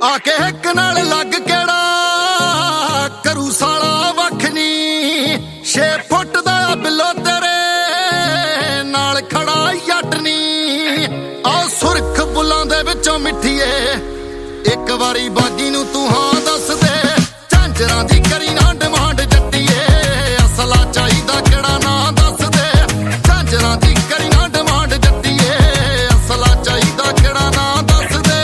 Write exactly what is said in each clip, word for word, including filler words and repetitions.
आके हिक नाल लग केड़ा करू साला वख नी। छे फुट दा बिलो तेरे नाल खड़ा जट नी। आ सुरख बुलां दे विचों मिठीए एक वारी बागी नू तू हां दस दे। झांजरां दी करी ना डिमांड जट्टीए असला चाहीदा केड़ा ना दस दे। झांजरां दी करी ना डिमांड जट्टीए असला चाहीदा केड़ा ना दस दे।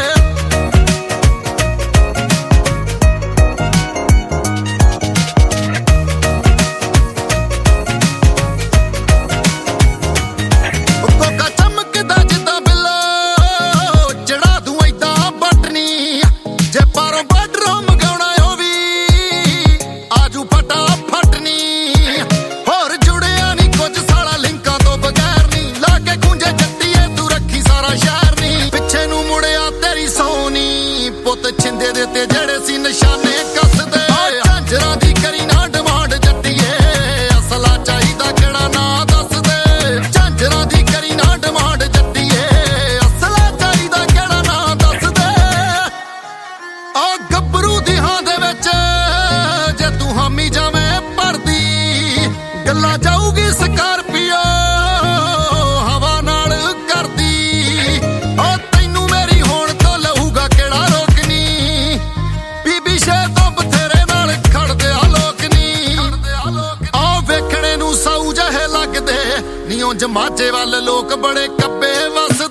कोका चमकदा जिद्दां बिल्लो चढ़ा दूं ऐदां बटनी। जे पारों बार्डरों मंगाउणा ओ वी आजू फटाफट नी। होर जुड़िया नी कुछ साला लिंकां तो बगैर नी। ला के गूंजे जट्टीए तू रखी सारा शहर नी। पिछे नू मुड़िया तेरी सोनी पुत छिंदे दे ते जेड़े सी निशाने कसदे। झांजरां दी करी ना डिमांड जट्टीए असला चाहीदा केड़ा ना दस दे। झांजरां दी करी ना डिमांड जट्टीए असला चाहीदा केड़ा ना दस दे। आ गब्बरू दी हां दे विच जे तू हामी जावें भरदी गल्लां जाऊगी स्कार्पियो हवा नाल करदी। ओ तैनू मेरी होण तो लहूगा केड़ा रोकनी। बीबी शे तो बथेरे नाल खड़दे आ लोक नी। आ वेखणे नू साऊ जहे लगदे नी। उंज माਝੇ ਵੱਲ लोक बड़े कब्बे वस